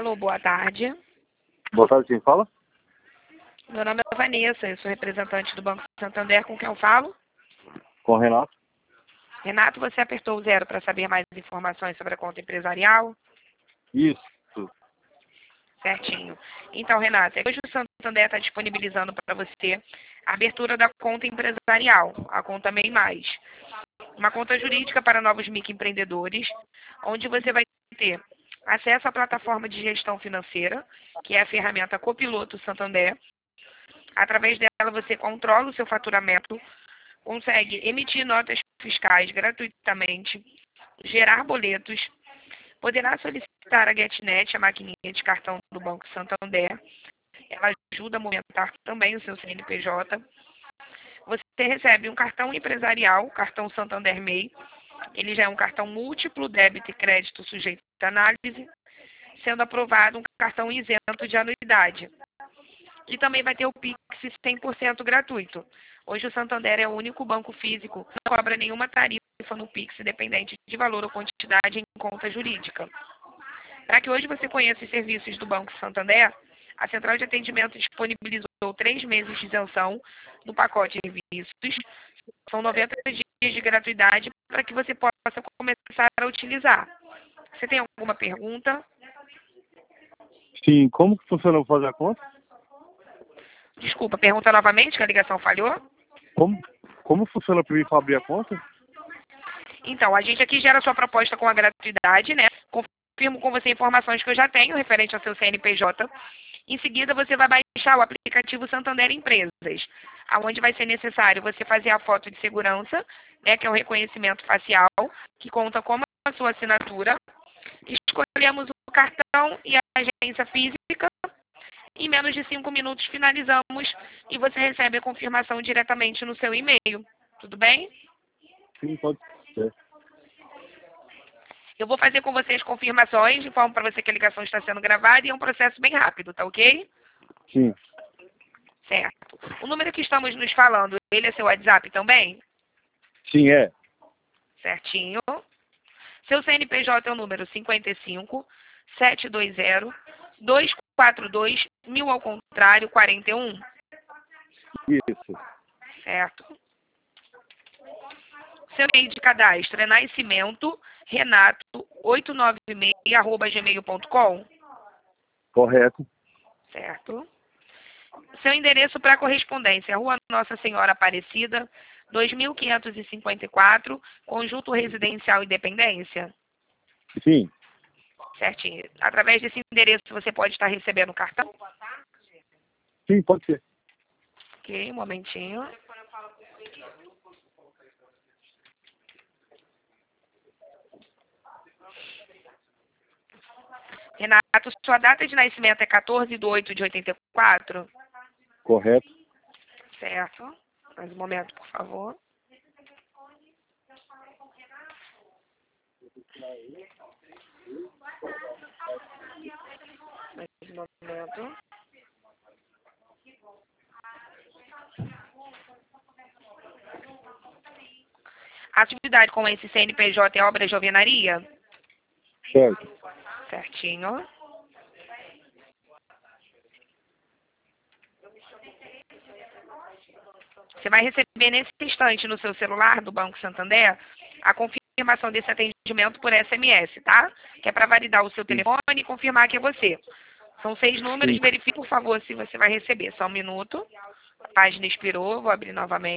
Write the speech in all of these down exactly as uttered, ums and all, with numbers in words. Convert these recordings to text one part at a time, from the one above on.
Alô, boa tarde. Boa tarde, quem fala? Meu nome é Vanessa, eu sou representante do Banco Santander, com quem eu falo? Com o Renato. Renato, você apertou o zero para saber mais informações sobre a conta empresarial? Isso. Certinho. Então, Renato, hoje o Santander está disponibilizando para você a abertura da conta empresarial, a conta MEI Mais. Uma conta jurídica para novos microempreendedores, onde você vai ter acesso à plataforma de gestão financeira, que é a ferramenta Copiloto Santander. Através dela você controla o seu faturamento, consegue emitir notas fiscais gratuitamente, gerar boletos, poderá solicitar a GetNet, a maquininha de cartão do Banco Santander. Ela ajuda a movimentar também o seu C N P J. Você recebe um cartão empresarial, cartão Santander MEI. Ele já é um cartão múltiplo, débito e crédito sujeito à análise, sendo aprovado um cartão isento de anuidade. E também vai ter o Pix cem por cento gratuito. Hoje o Santander é o único banco físico que não cobra nenhuma tarifa no Pix, dependente de valor ou quantidade em conta jurídica. Para que hoje você conheça os serviços do Banco Santander, a Central de Atendimento disponibilizou três meses de isenção no pacote de serviços. São noventa dias de gratuidade para que você possa começar a utilizar. Você tem alguma pergunta? Sim, como que funciona para fazer a conta? Desculpa, pergunta novamente, que a ligação falhou. Como, como funciona para mim para abrir a conta? Então, a gente aqui gera a sua proposta com a gratuidade, né? Confirmo com você informações que eu já tenho referente ao seu C N P J. Em seguida, você vai baixar o aplicativo Santander Empresas, aonde vai ser necessário você fazer a foto de segurança, né, que é o reconhecimento facial, que conta com a sua assinatura. Escolhemos o cartão e a agência física. Em menos de cinco minutos finalizamos e você recebe a confirmação diretamente no seu e-mail. Tudo bem? Sim, pode ser. Eu vou fazer com você as confirmações, informo para você que a ligação está sendo gravada e é um processo bem rápido, tá ok? Sim. Certo. O número que estamos nos falando, ele é seu WhatsApp também? Sim, é. Certinho. Seu C N P J é o número cinquenta e cinco, setecentos e vinte, duzentos e quarenta e dois, mil ao contrário, quarenta e um. Isso. Certo. Seu e-mail de cadastro é nascimento renato oitocentos e noventa e seis arroba gmail ponto com. Correto. Certo. Seu endereço para correspondência, Rua Nossa Senhora Aparecida, dois mil quinhentos e cinquenta e quatro, Conjunto Residencial Independência. Sim. Certinho. Através desse endereço você pode estar recebendo o cartão? Sim, pode ser. Ok, um momentinho. Renato, sua data de nascimento é quatorze de oito de oitenta e quatro? Correto. Certo. Mais um momento, por favor. Mais um momento. A atividade com esse C N P J é obra de alvenaria? Certo. Certinho. Você vai receber nesse instante no seu celular do Banco Santander a confirmação desse atendimento por S M S, tá? Que é para validar o seu telefone e confirmar que é você. São seis números, Sim. verifique, por favor, se você vai receber. Só um minuto. A página expirou, vou abrir novamente.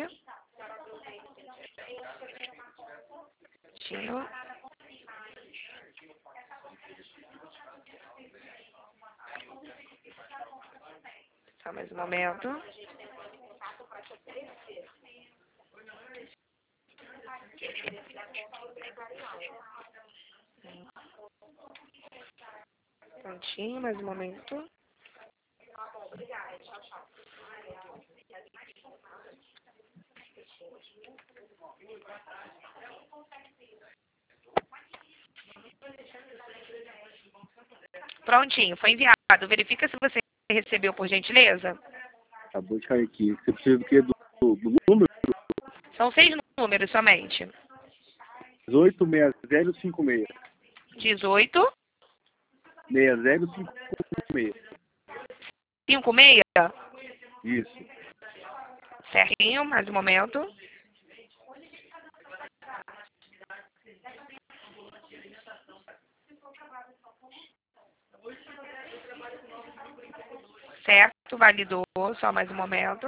Certinho. Só mais um momento. Prontinho, mais um momento. Prontinho, foi enviado. Verifica se você recebeu, por gentileza. Acabou de cair aqui. Você precisa do quê? Do, do número? São seis números somente. dezoito, sessenta, cinquenta e seis. dezoito, seis zero cinco seis. cinco seis? Isso. Certinho, mais um momento. Certo, validou, só mais um momento.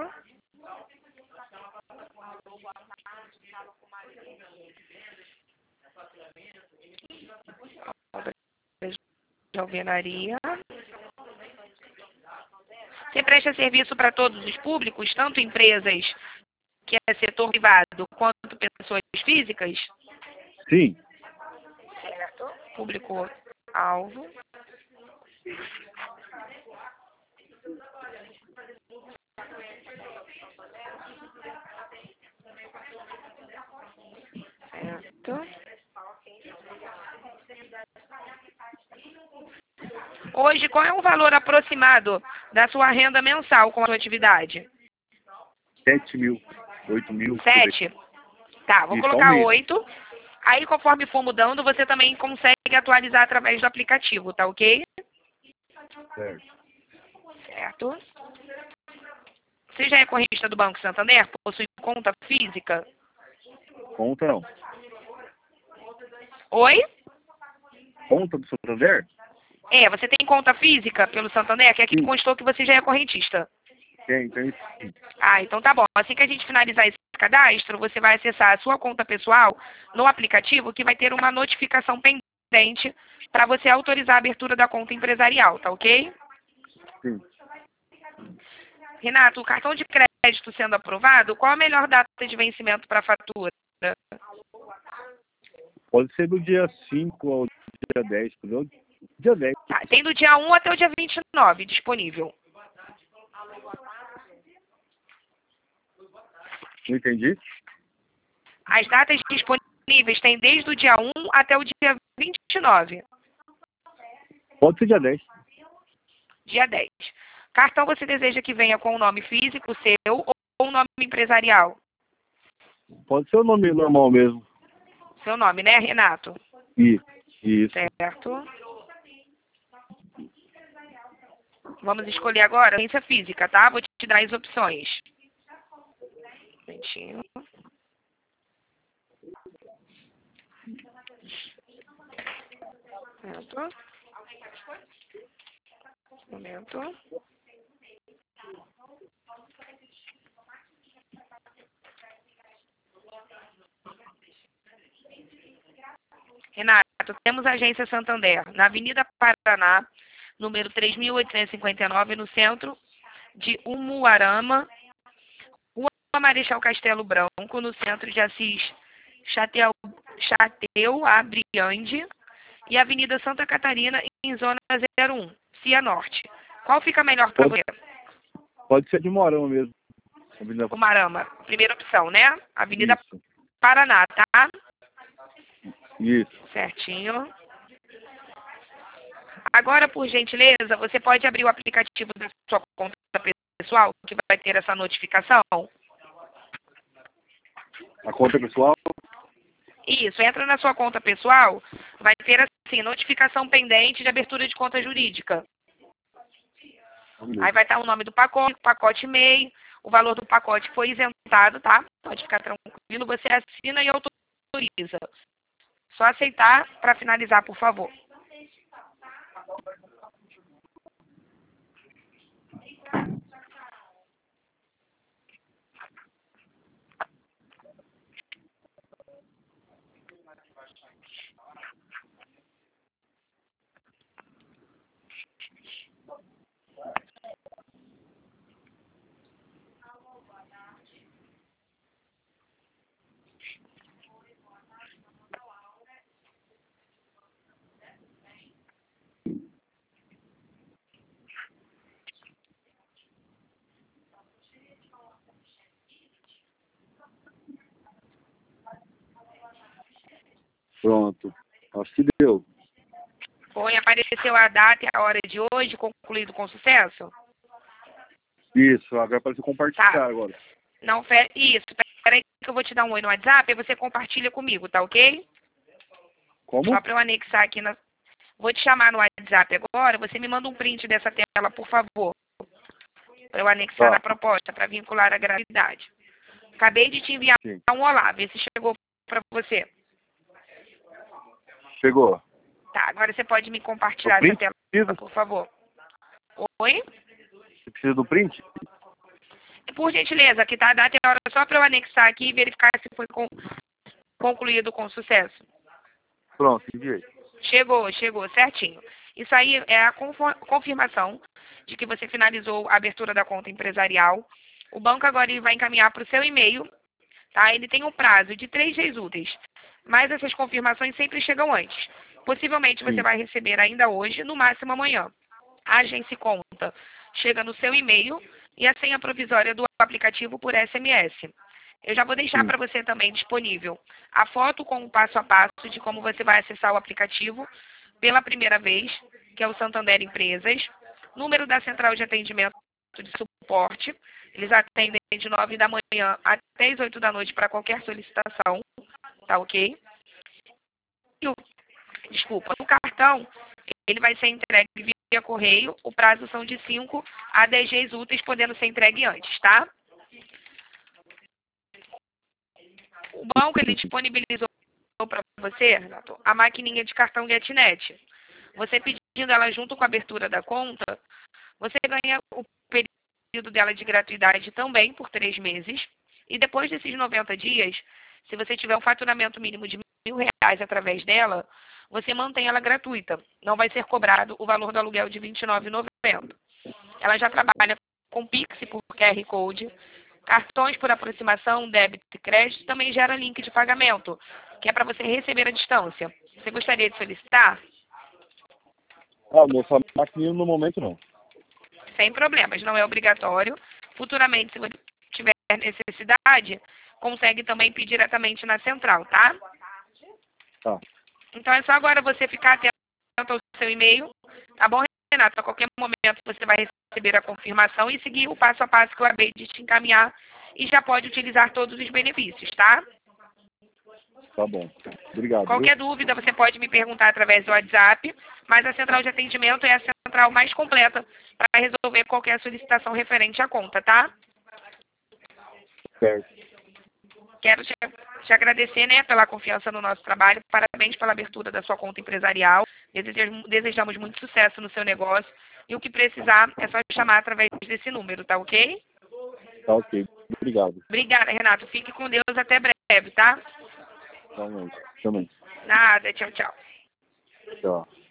De alvenaria. Você presta serviço para todos os públicos, tanto empresas que é setor privado, quanto pessoas físicas? Sim. Certo. Público-alvo. Certo. Hoje, qual é o valor aproximado da sua renda mensal com a sua atividade? Sete mil. Oito mil. Sete? Tá, vou Isso, colocar aumenta. oito. Aí, conforme for mudando, você também consegue atualizar através do aplicativo, tá ok? Certo. Certo. Você já é correntista do Banco Santander? Possui conta física? Conta não. Oi? Conta do Santander? É, você tem conta física pelo Santander? Que aqui Sim. constou que você já é correntista. Tem, tem. Ah, então tá bom. Assim que a gente finalizar esse cadastro, você vai acessar a sua conta pessoal no aplicativo, que vai ter uma notificação pendente para você autorizar a abertura da conta empresarial, tá ok? Sim. Renato, o cartão de crédito sendo aprovado, qual a melhor data de vencimento para a fatura? Pode ser do dia cinco ao dia dez, entendeu? Dia dez. Tá, tem do dia um até o dia vinte e nove disponível. Não entendi? As datas disponíveis têm desde o dia um até o dia vinte e nove. Pode ser dia dez. Dia dez. Cartão você deseja que venha com o nome físico seu ou o nome empresarial? Pode ser o nome normal mesmo. Seu nome, né, Renato? Isso. Isso. Certo. Vamos escolher agora a agência física, tá? Vou te dar as opções. Um momentinho. Certo. Um momento. Renato, temos a agência Santander, na Avenida Paraná, número três mil oitocentos e cinquenta e nove, no centro de Umuarama, Rua Marechal Castelo Branco, no centro de Assis Chateu, Chateu Abriande, e Avenida Santa Catarina, em zona zero um, Cia Norte. Qual fica melhor para você? Pode ser de Morão mesmo. Avenida... Umuarama, primeira opção, né? Avenida Isso. Paraná, tá? Isso. Certinho. Agora, por gentileza, você pode abrir o aplicativo da sua conta pessoal, que vai ter essa notificação? A conta pessoal? Isso, entra na sua conta pessoal, vai ter assim, notificação pendente de abertura de conta jurídica. Aí vai estar o nome do pacote, pacote e mail, o valor do pacote foi isentado, tá? Pode ficar tranquilo, você assina e autoriza. Só aceitar para finalizar, por favor. Pronto. Acho que deu. Foi, apareceu a data e a hora de hoje, concluído com sucesso? Isso. Agora apareceu compartilhar Tá. agora. Não, fe... isso, peraí que eu vou te dar um oi no WhatsApp e você compartilha comigo, tá ok? Como? Só para eu anexar aqui na... Vou te chamar no WhatsApp agora, você me manda um print dessa tela, por favor, para eu anexar Tá. na proposta, para vincular a gratuidade. Acabei de te enviar Sim. um olá, vê se chegou para você. Chegou. Tá, agora você pode me O compartilhar essa print? tela, Precisa? por favor. Oi? Você precisa do print? Por gentileza, aqui tá a data e a hora só para eu anexar aqui e verificar se foi con- concluído com sucesso. Pronto, enviei. Chegou, chegou, certinho. Isso aí é a confo- confirmação de que você finalizou a abertura da conta empresarial. O banco agora ele vai encaminhar para o seu e-mail, tá? Ele tem um prazo de três dias úteis, mas essas confirmações sempre chegam antes. Possivelmente você Sim. vai receber ainda hoje, no máximo amanhã. A agência conta chega no seu e-mail e a senha provisória do aplicativo por S M S. Eu já vou deixar Sim. para você também disponível a foto com o passo a passo de como você vai acessar o aplicativo pela primeira vez, que é o Santander Empresas, número da central de atendimento de suporte. Eles atendem de nove da manhã até as oito da noite para qualquer solicitação, tá ok? E o, desculpa, o cartão, ele vai ser entregue via correio, o prazo são de cinco a dez dias úteis, podendo ser entregue antes, tá? O banco, ele disponibilizou para você, Renato, a maquininha de cartão GetNet. Você pedindo ela junto com a abertura da conta, você ganha o período dela de gratuidade também por três meses. E depois desses noventa dias, se você tiver um faturamento mínimo de mil reais através dela, você mantém ela gratuita. Não vai ser cobrado o valor do aluguel de vinte e nove reais e noventa centavos. Ela já trabalha com Pix por Q R Code, cartões por aproximação, débito e crédito, também gera link de pagamento, que é para você receber à distância. Você gostaria de solicitar? Ah, moça, maquininha no momento não. Sem problemas, não é obrigatório. Futuramente, se você tiver necessidade, consegue também pedir diretamente na central, tá? Tá. Então é só agora você ficar atento ao seu e-mail, tá bom, Renato? A qualquer momento você vai receber a confirmação e seguir o passo a passo que eu acabei de te encaminhar e já pode utilizar todos os benefícios, tá? Tá bom. Obrigado. Qualquer dúvida você pode me perguntar através do WhatsApp, mas a central de atendimento é a central mais completa para resolver qualquer solicitação referente à conta, tá? Viu? Certo. Quero te, te agradecer, né, pela confiança no nosso trabalho. Parabéns pela abertura da sua conta empresarial. Desejamos, desejamos muito sucesso no seu negócio. E o que precisar é só chamar através desse número, tá ok? Tá ok. Obrigado. Obrigada, Renato. Fique com Deus até breve, tá? Também. Também. Nada. Tchau, tchau. Tchau.